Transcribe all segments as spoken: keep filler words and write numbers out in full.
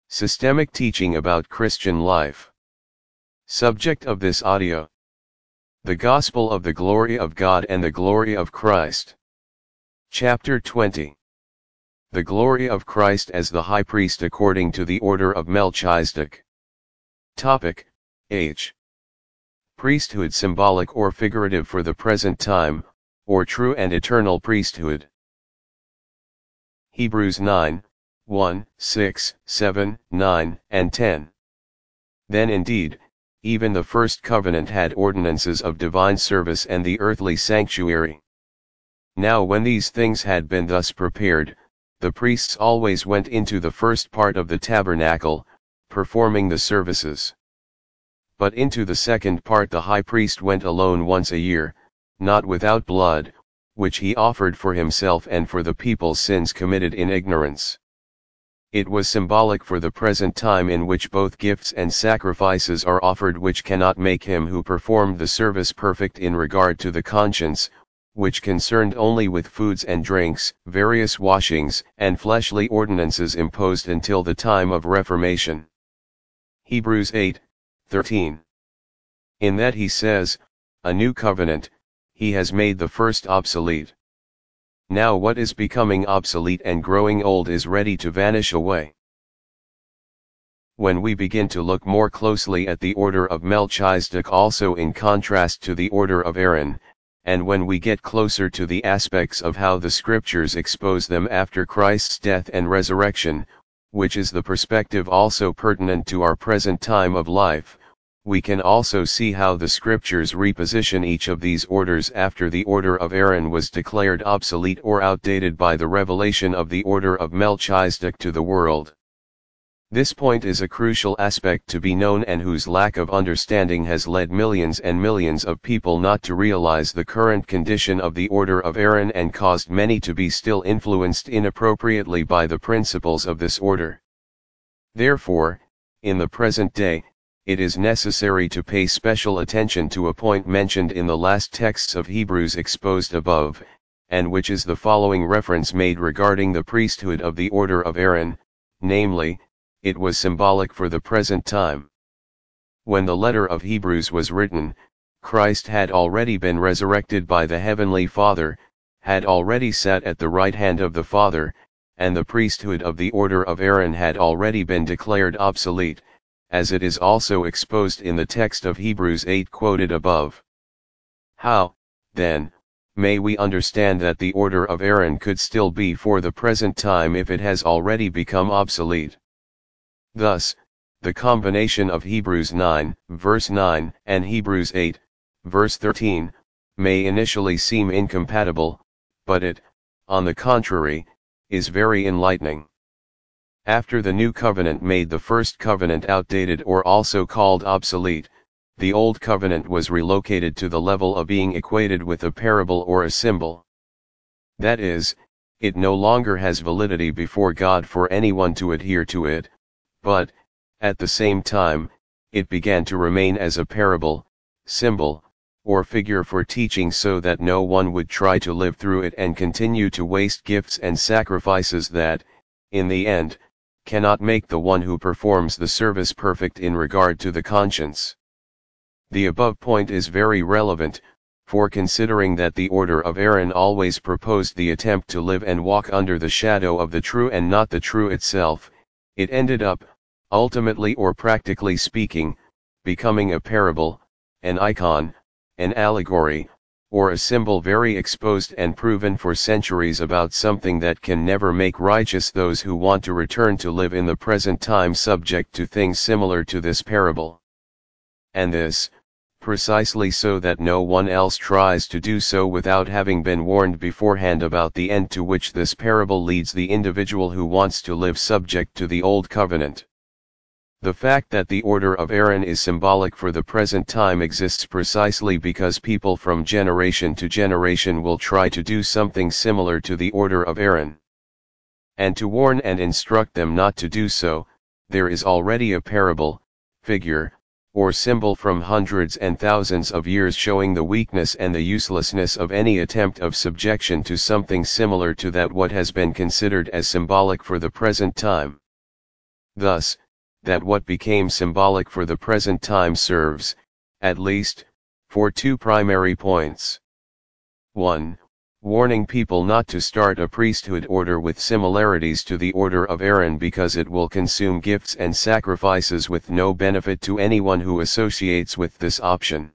Systemic teaching about Christian life. Subject of this audio: the Gospel of the glory of God and the glory of Christ. Chapter twenty. The glory of Christ as the High Priest according to the order of Melchizedek. Topic: H. Priesthood symbolic or figurative for the present time, or true and eternal priesthood. Hebrews nine, one, six, seven, nine, and ten. Then indeed, even the first covenant had ordinances of divine service and the earthly sanctuary. Now when these things had been thus prepared, the priests always went into the first part of the tabernacle, performing the services. But into the second part the high priest went alone once a year, not without blood, which he offered for himself and for the people's sins committed in ignorance. It was symbolic for the present time in which both gifts and sacrifices are offered, which cannot make him who performed the service perfect in regard to the conscience, which concerned only with foods and drinks, various washings, and fleshly ordinances imposed until the time of Reformation. Hebrews eight, thirteen. In that he says, a new covenant, he has made the first obsolete. Now what is becoming obsolete and growing old is ready to vanish away. When we begin to look more closely at the order of Melchizedek also in contrast to the order of Aaron, and when we get closer to the aspects of how the scriptures expose them after Christ's death and resurrection, which is the perspective also pertinent to our present time of life, we can also see how the scriptures reposition each of these orders after the order of Aaron was declared obsolete or outdated by the revelation of the order of Melchizedek to the world. This point is a crucial aspect to be known, and whose lack of understanding has led millions and millions of people not to realize the current condition of the order of Aaron and caused many to be still influenced inappropriately by the principles of this order. Therefore, in the present day, it is necessary to pay special attention to a point mentioned in the last texts of Hebrews exposed above, and which is the following reference made regarding the priesthood of the order of Aaron, namely, it was symbolic for the present time. When the letter of Hebrews was written, Christ had already been resurrected by the Heavenly Father, had already sat at the right hand of the Father, and the priesthood of the order of Aaron had already been declared obsolete, as it is also exposed in the text of Hebrews eight quoted above. How, then, may we understand that the order of Aaron could still be for the present time if it has already become obsolete? Thus, the combination of Hebrews nine, verse nine, and Hebrews eight, verse thirteen, may initially seem incompatible, but it, on the contrary, is very enlightening. After the new covenant made the first covenant outdated or also called obsolete, the old covenant was relocated to the level of being equated with a parable or a symbol. That is, it no longer has validity before God for anyone to adhere to it, but, at the same time, it began to remain as a parable, symbol, or figure for teaching, so that no one would try to live through it and continue to waste gifts and sacrifices that, in the end, cannot make the one who performs the service perfect in regard to the conscience. The above point is very relevant, for considering that the order of Aaron always proposed the attempt to live and walk under the shadow of the true and not the true itself, it ended up, ultimately or practically speaking, becoming a parable, an icon, an allegory, or a symbol very exposed and proven for centuries about something that can never make righteous those who want to return to live in the present time subject to things similar to this parable. And this, precisely so that no one else tries to do so without having been warned beforehand about the end to which this parable leads the individual who wants to live subject to the old covenant. The fact that the order of Aaron is symbolic for the present time exists precisely because people from generation to generation will try to do something similar to the order of Aaron. And to warn and instruct them not to do so, there is already a parable, figure, or symbol from hundreds and thousands of years showing the weakness and the uselessness of any attempt of subjection to something similar to that what has been considered as symbolic for the present time. Thus, that what became symbolic for the present time serves, at least, for two primary points. one. Warning people not to start a priesthood order with similarities to the order of Aaron because it will consume gifts and sacrifices with no benefit to anyone who associates with this option.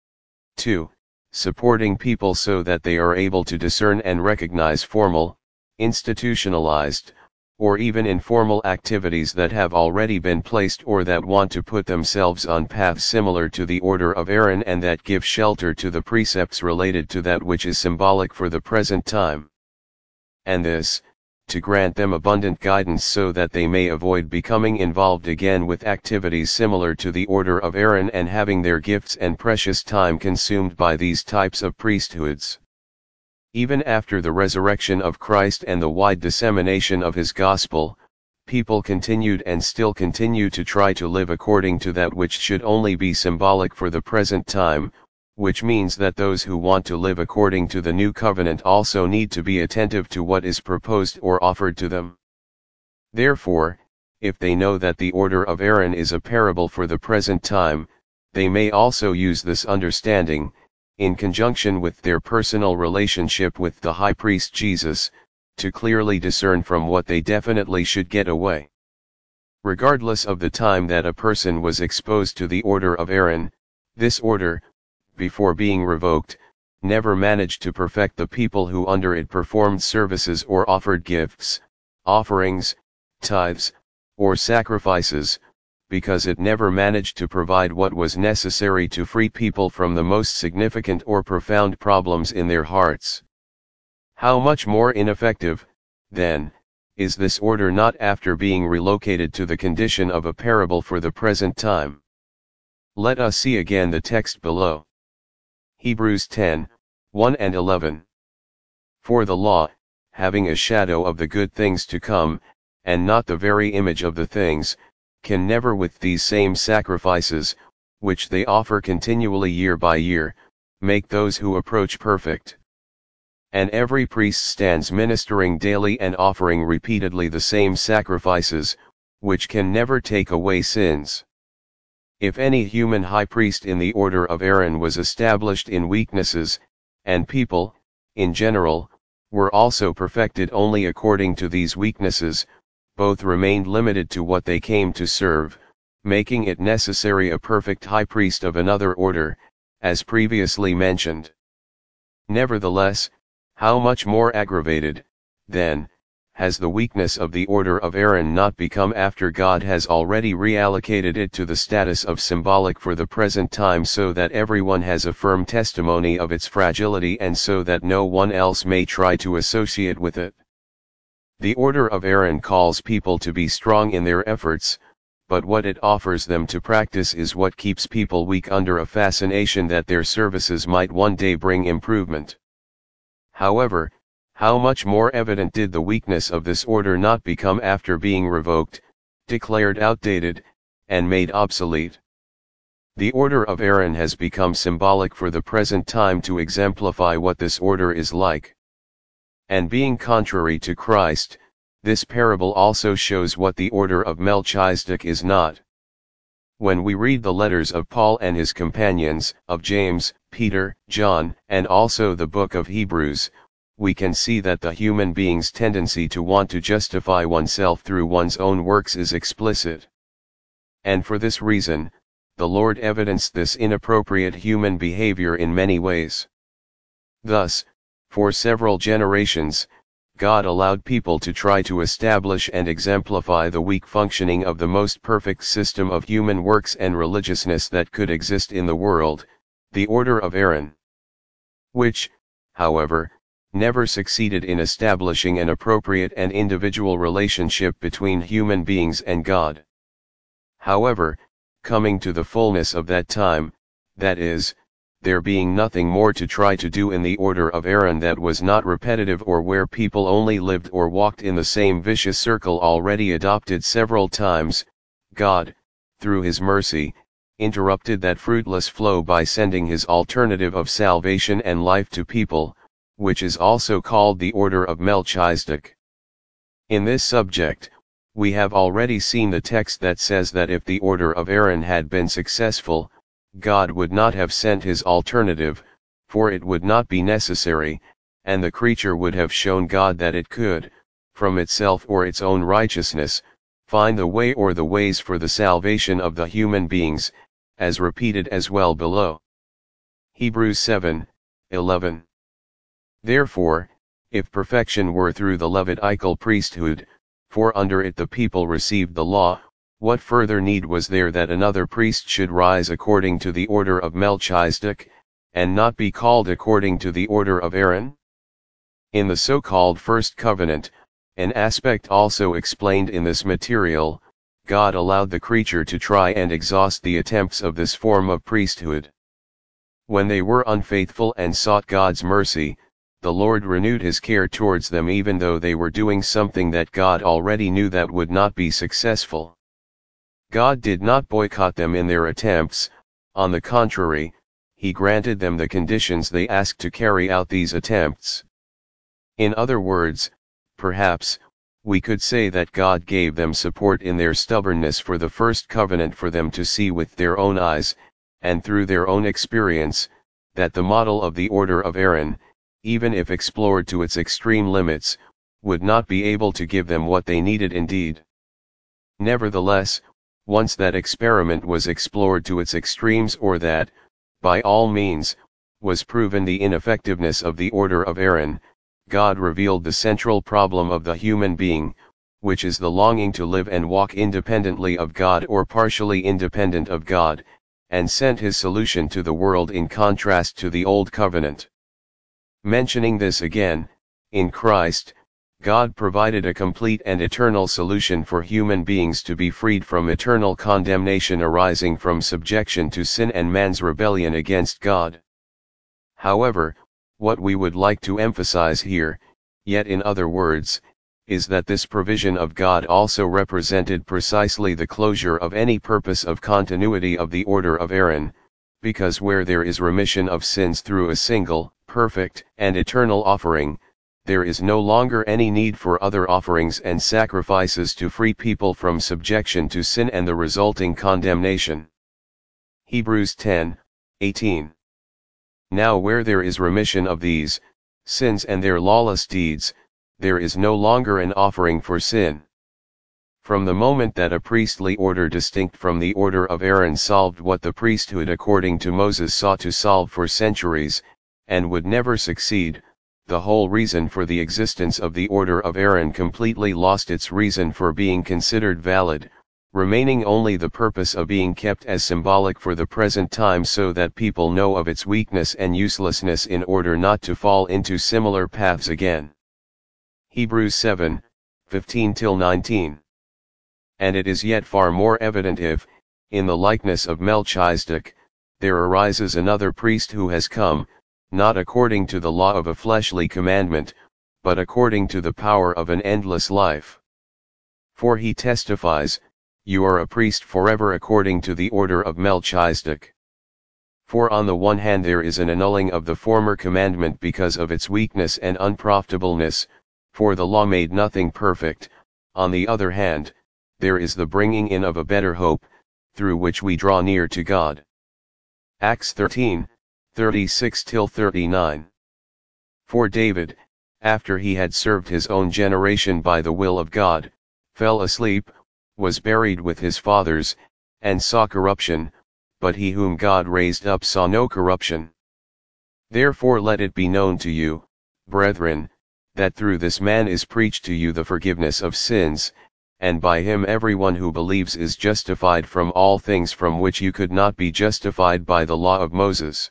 two. Supporting people so that they are able to discern and recognize formal, institutionalized, or even informal activities that have already been placed or that want to put themselves on paths similar to the order of Aaron and that give shelter to the precepts related to that which is symbolic for the present time. And this, to grant them abundant guidance so that they may avoid becoming involved again with activities similar to the order of Aaron and having their gifts and precious time consumed by these types of priesthoods. Even after the resurrection of Christ and the wide dissemination of his gospel, people continued and still continue to try to live according to that which should only be symbolic for the present time, which means that those who want to live according to the new covenant also need to be attentive to what is proposed or offered to them. Therefore, if they know that the order of Aaron is a parable for the present time, they may also use this understanding, in conjunction with their personal relationship with the high priest Jesus, to clearly discern from what they definitely should get away. Regardless of the time that a person was exposed to the order of Aaron, this order, before being revoked, never managed to perfect the people who under it performed services or offered gifts, offerings, tithes, or sacrifices, because it never managed to provide what was necessary to free people from the most significant or profound problems in their hearts. How much more ineffective, then, is this order not after being relocated to the condition of a parable for the present time? Let us see again the text below. Hebrews ten, one and eleven. For the law, having a shadow of the good things to come, and not the very image of the things, can never with these same sacrifices, which they offer continually year by year, make those who approach perfect. And every priest stands ministering daily and offering repeatedly the same sacrifices, which can never take away sins. If any human high priest in the order of Aaron was established in weaknesses, and people, in general, were also perfected only according to these weaknesses, both remained limited to what they came to serve, making it necessary a perfect high priest of another order, as previously mentioned. Nevertheless, how much more aggravated, then, has the weakness of the order of Aaron not become after God has already reallocated it to the status of symbolic for the present time so that everyone has a firm testimony of its fragility and so that no one else may try to associate with it. The order of Aaron calls people to be strong in their efforts, but what it offers them to practice is what keeps people weak under a fascination that their services might one day bring improvement. However, how much more evident did the weakness of this order not become after being revoked, declared outdated, and made obsolete? The order of Aaron has become symbolic for the present time to exemplify what this order is like. And being contrary to Christ, this parable also shows what the order of Melchizedek is not. When we read the letters of Paul and his companions, of James, Peter, John, and also the book of Hebrews, we can see that the human being's tendency to want to justify oneself through one's own works is explicit. And for this reason, the Lord evidenced this inappropriate human behavior in many ways. Thus, for several generations, God allowed people to try to establish and exemplify the weak functioning of the most perfect system of human works and religiousness that could exist in the world, the order of Aaron. Which, however, never succeeded in establishing an appropriate and individual relationship between human beings and God. However, coming to the fullness of that time, that is, there being nothing more to try to do in the order of Aaron that was not repetitive or where people only lived or walked in the same vicious circle already adopted several times, God, through his mercy, interrupted that fruitless flow by sending his alternative of salvation and life to people, which is also called the order of Melchizedek. In this subject, We have already seen the text that says that if the order of Aaron had been successful, God would not have sent his alternative, for it would not be necessary, and the creature would have shown God that it could, from itself or its own righteousness, find the way or the ways for the salvation of the human beings, as repeated as well below. Hebrews seven, eleven. Therefore, if perfection were through the Levitical priesthood, for under it the people received the law, what further need was there that another priest should rise according to the order of Melchizedek, and not be called according to the order of Aaron? In the so-called First Covenant, an aspect also explained in this material, God allowed the creature to try and exhaust the attempts of this form of priesthood. When they were unfaithful and sought God's mercy, the Lord renewed his care towards them even though they were doing something that God already knew that would not be successful. God did not boycott them in their attempts, on the contrary, he granted them the conditions they asked to carry out these attempts. In other words, perhaps, we could say that God gave them support in their stubbornness for the first covenant for them to see with their own eyes, and through their own experience, that the model of the order of Aaron, even if explored to its extreme limits, would not be able to give them what they needed indeed. Nevertheless, once that experiment was explored to its extremes or that, by all means, was proven the ineffectiveness of the order of Aaron, God revealed the central problem of the human being, which is the longing to live and walk independently of God or partially independent of God, and sent his solution to the world in contrast to the Old Covenant. Mentioning this again, in Christ, God provided a complete and eternal solution for human beings to be freed from eternal condemnation arising from subjection to sin and man's rebellion against God. However, what we would like to emphasize here, yet in other words, is that this provision of God also represented precisely the closure of any purpose of continuity of the order of Aaron, because where there is remission of sins through a single, perfect, and eternal offering, there is no longer any need for other offerings and sacrifices to free people from subjection to sin and the resulting condemnation. Hebrews ten, eighteen. Now where there is remission of these sins and their lawless deeds, there is no longer an offering for sin. From the moment that a priestly order distinct from the order of Aaron solved what the priesthood according to Moses sought to solve for centuries, and would never succeed, the whole reason for the existence of the order of Aaron completely lost its reason for being considered valid, remaining only the purpose of being kept as symbolic for the present time so that people know of its weakness and uselessness in order not to fall into similar paths again. Hebrews seven, fifteen till nineteen. And it is yet far more evident if, in the likeness of Melchizedek, there arises another priest who has come, not according to the law of a fleshly commandment, but according to the power of an endless life. For he testifies, "You are a priest forever according to the order of Melchizedek." For on the one hand there is an annulling of the former commandment because of its weakness and unprofitableness, for the law made nothing perfect, on the other hand, there is the bringing in of a better hope, through which we draw near to God. Acts thirteen, thirty-six till thirty-nine. For David, after he had served his own generation by the will of God, fell asleep, was buried with his fathers, and saw corruption, but he whom God raised up saw no corruption. Therefore let it be known to you, brethren, that through this man is preached to you the forgiveness of sins, and by him everyone who believes is justified from all things from which you could not be justified by the law of Moses.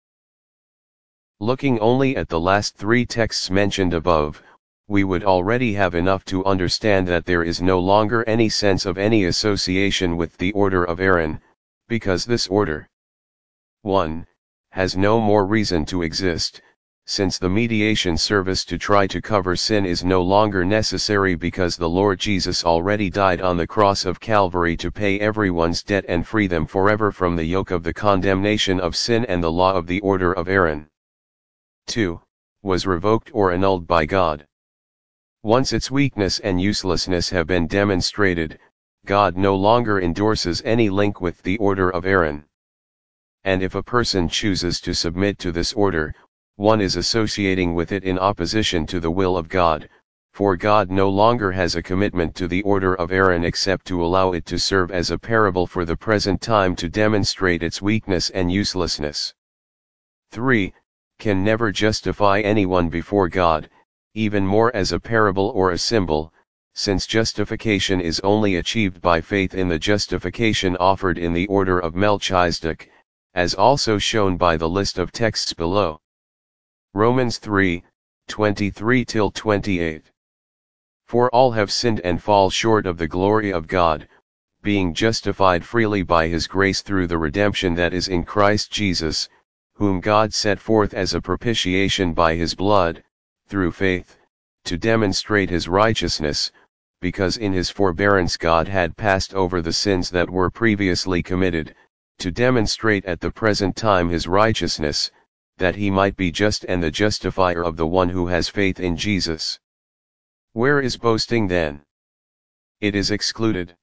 Looking only at the last three texts mentioned above, we would already have enough to understand that there is no longer any sense of any association with the order of Aaron, because this order one has no more reason to exist, since the mediation service to try to cover sin is no longer necessary because the Lord Jesus already died on the cross of Calvary to pay everyone's debt and free them forever from the yoke of the condemnation of sin and the law of the order of Aaron. two was revoked or annulled by God. Once its weakness and uselessness have been demonstrated, God no longer endorses any link with the order of Aaron. And if a person chooses to submit to this order, one is associating with it in opposition to the will of God, for God no longer has a commitment to the order of Aaron except to allow it to serve as a parable for the present time to demonstrate its weakness and uselessness. three. Can never justify anyone before God, even more as a parable or a symbol, since justification is only achieved by faith in the justification offered in the order of Melchizedek, as also shown by the list of texts below. Romans three, twenty-three to twenty-eight. For all have sinned and fall short of the glory of God, being justified freely by his grace through the redemption that is in Christ Jesus, whom God set forth as a propitiation by his blood, through faith, to demonstrate his righteousness, because in his forbearance God had passed over the sins that were previously committed, to demonstrate at the present time his righteousness, that he might be just and the justifier of the one who has faith in Jesus. Where is boasting then? It is excluded.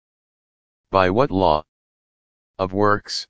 By what law? Of works?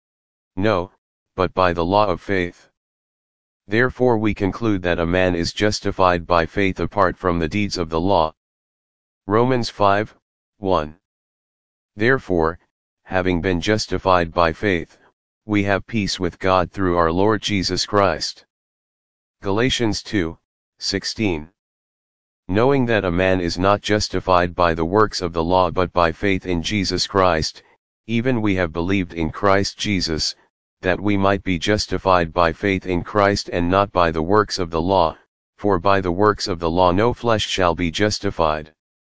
No, but by the law of faith. Therefore we conclude that a man is justified by faith apart from the deeds of the law. Romans five, one. Therefore, having been justified by faith, we have peace with God through our Lord Jesus Christ. Galatians two, sixteen. Knowing that a man is not justified by the works of the law but by faith in Jesus Christ, even we have believed in Christ Jesus, that we might be justified by faith in Christ and not by the works of the law, for by the works of the law no flesh shall be justified.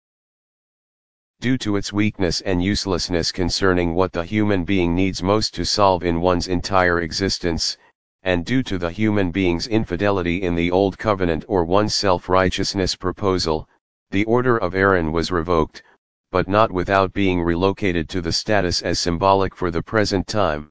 Due to its weakness and uselessness concerning what the human being needs most to solve in one's entire existence, and due to the human being's infidelity in the Old Covenant or one's self-righteousness proposal, the order of Aaron was revoked, but not without being relocated to the status as symbolic for the present time.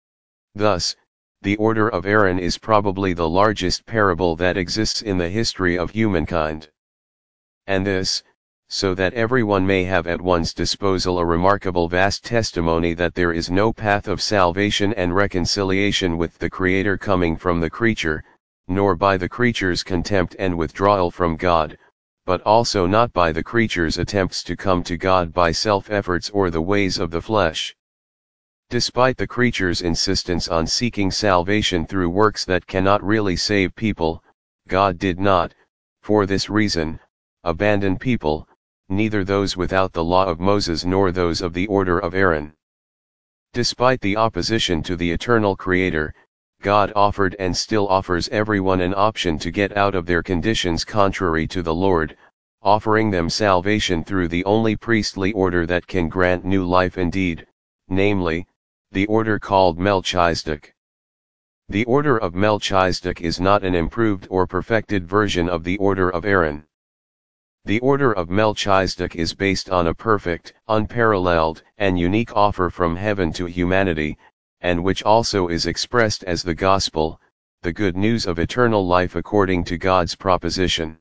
Thus, the order of Aaron is probably the largest parable that exists in the history of humankind. And this, so that everyone may have at one's disposal a remarkable vast testimony that there is no path of salvation and reconciliation with the Creator coming from the creature, nor by the creature's contempt and withdrawal from God, but also not by the creature's attempts to come to God by self-efforts or the ways of the flesh. Despite the creature's insistence on seeking salvation through works that cannot really save people, God did not, for this reason, abandon people, neither those without the law of Moses nor those of the order of Aaron. Despite the opposition to the eternal Creator, God offered and still offers everyone an option to get out of their conditions contrary to the Lord, offering them salvation through the only priestly order that can grant new life indeed, namely, the order called Melchizedek. The order of Melchizedek is not an improved or perfected version of the order of Aaron. The order of Melchizedek is based on a perfect, unparalleled, and unique offer from heaven to humanity, and which also is expressed as the gospel, the good news of eternal life according to God's proposition.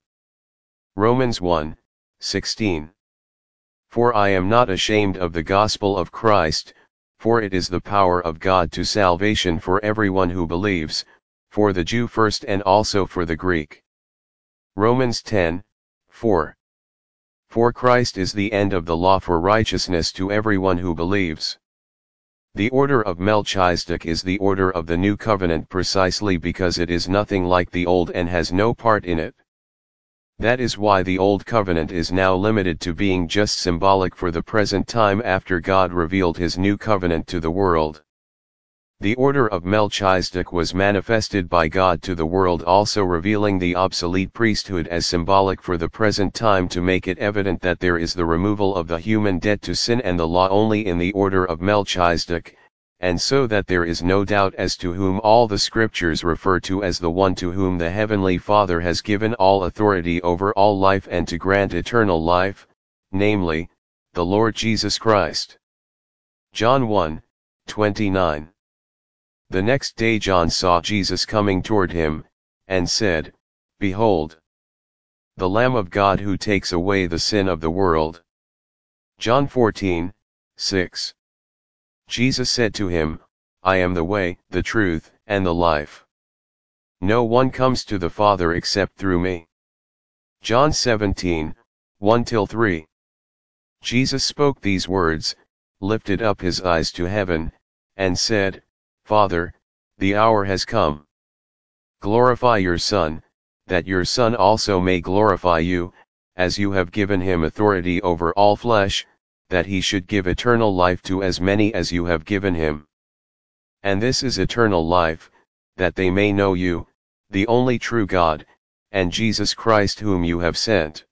Romans one, sixteen. For I am not ashamed of the gospel of Christ, for it is the power of God to salvation for everyone who believes, for the Jew first and also for the Greek. Romans ten, four. For Christ is the end of the law for righteousness to everyone who believes. The order of Melchizedek is the order of the new covenant precisely because it is nothing like the old and has no part in it. That is why the old covenant is now limited to being just symbolic for the present time after God revealed his new covenant to the world. The order of Melchizedek was manifested by God to the world, also revealing the obsolete priesthood as symbolic for the present time to make it evident that there is the removal of the human debt to sin and the law only in the order of Melchizedek, and so that there is no doubt as to whom all the scriptures refer to as the one to whom the Heavenly Father has given all authority over all life and to grant eternal life, namely, the Lord Jesus Christ. John one, twenty-nine. The next day John saw Jesus coming toward him, and said, Behold, the Lamb of God who takes away the sin of the world. John fourteen, six. Jesus said to him, I am the way, the truth, and the life. No one comes to the Father except through me. John seventeen, one to three. Jesus spoke these words, lifted up his eyes to heaven, and said, Father, the hour has come. Glorify your Son, that your Son also may glorify you, as you have given him authority over all flesh, that he should give eternal life to as many as you have given him. And this is eternal life, that they may know you, the only true God, and Jesus Christ whom you have sent.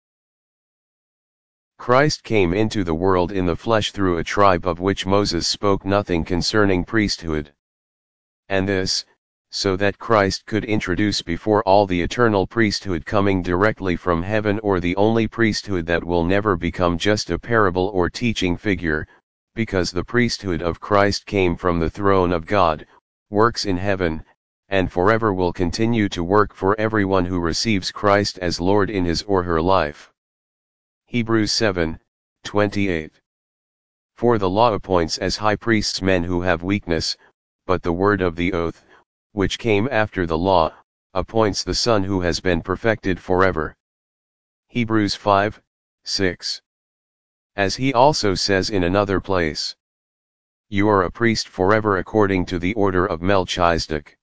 Christ came into the world in the flesh through a tribe of which Moses spoke nothing concerning priesthood. And this, so that Christ could introduce before all the eternal priesthood coming directly from heaven, or the only priesthood that will never become just a parable or teaching figure, because the priesthood of Christ came from the throne of God, works in heaven, and forever will continue to work for everyone who receives Christ as Lord in his or her life. Hebrews seven, twenty-eight. For the law appoints as high priests men who have weakness, but the word of the oath, which came after the law, appoints the Son who has been perfected forever. Hebrews five, six. As he also says in another place, you are a priest forever according to the order of Melchizedek.